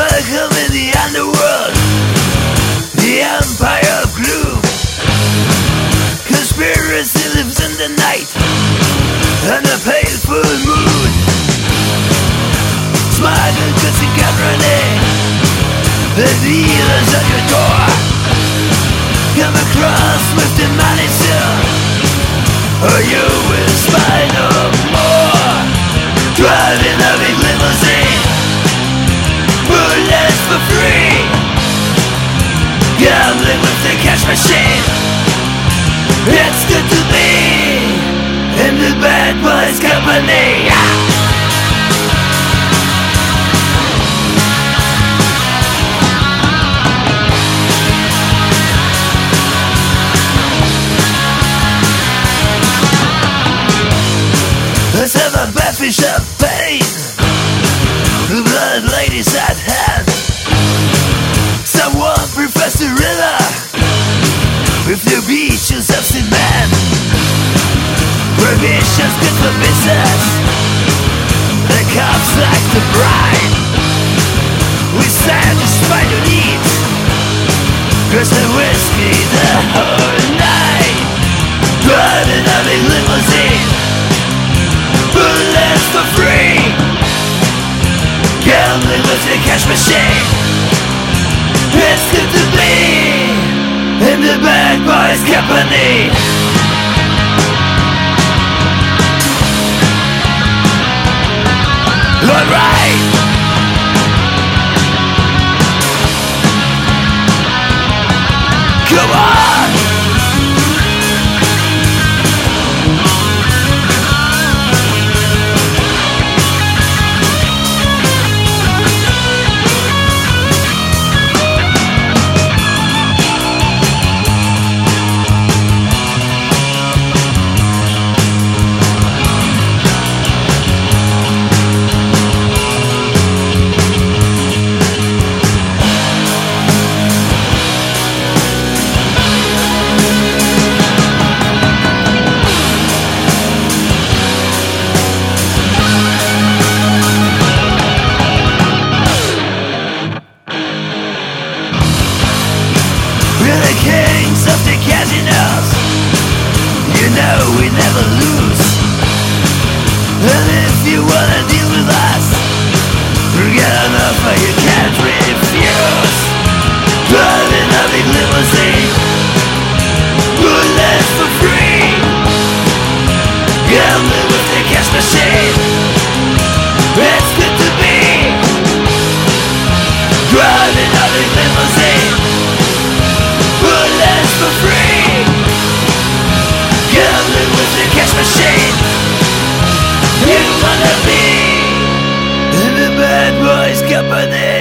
Welcome in the underworld, the empire of gloom. Conspiracy lives in the night, and the pale full moon. Smiling goods and gun running, the dealers at your door. Come across with the money still, or you will spy no more. Driving a big limousine, bullets for free. Gambling with the cash machine. It's good to be in the bad boys company. Let's have a battery champagne, the blood ladies at hand. Someone prefers to river with the beaches of cement. Provisions good for business, the cops like the bride. We satisfy your needs, cause the whiskey the whole night. Driving a big limousine, bullets for free. Gambling with the cash machine. It's good to be in the bad boys company. Alright. Come on. We're the kings of the casinos, you know we never lose. And if you wanna deal with us, get an offer you can't refuse. Driving a big limousine, bullets for free. Gambling with the cash machine. It's good to be driving a big limousine, bullets for free. Gambling with the cash machine. You wanna be in the bad boys company.